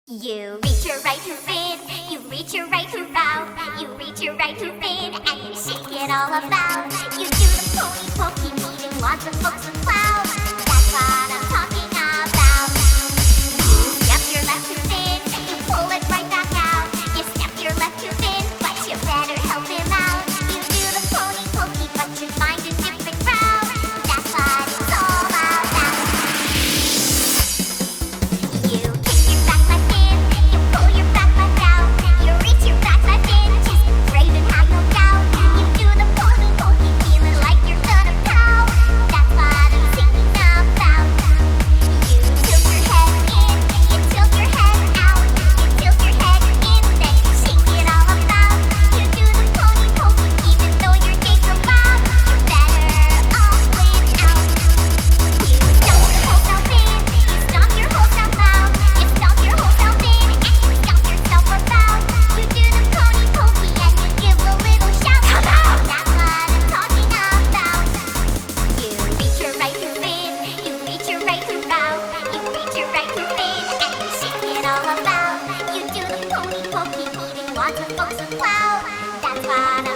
You reach your right hoof in, you reach your right hoof out, you reach your right hoof in, and you shake it all about. You do the pony pokey, meeting lots of folks with clout. That's what I'm talking about. You step your left hoof in, you pull it right back out. You step your left hoof in, but you better help him out. You do the pony pokey, but you find a different route. That's what it's all about. You kick your back left in, you pull your back left out. You reach your back left in, just brave and have no doubt. You do the pony pokey, feeling like you're gonna pout. That's what I'm thinking about. You tilt your head in, you tilt your head out. You tilt your head in, then you shake it all about. You do the pony pokey, even though your days are loud. You better all win out. You stomp your whole self in, you stomp your whole self out. You stomp your whole self in, and you stomp yourself about. You do the pony pokey, and you give a little shout. Come out! That's what I'm talking about. You reach your right hoof in, you reach your right hoof out. You reach your right hoof in, and you shake it all about. You do the pony pokey, meeting lots of folks with clout. That's what I'm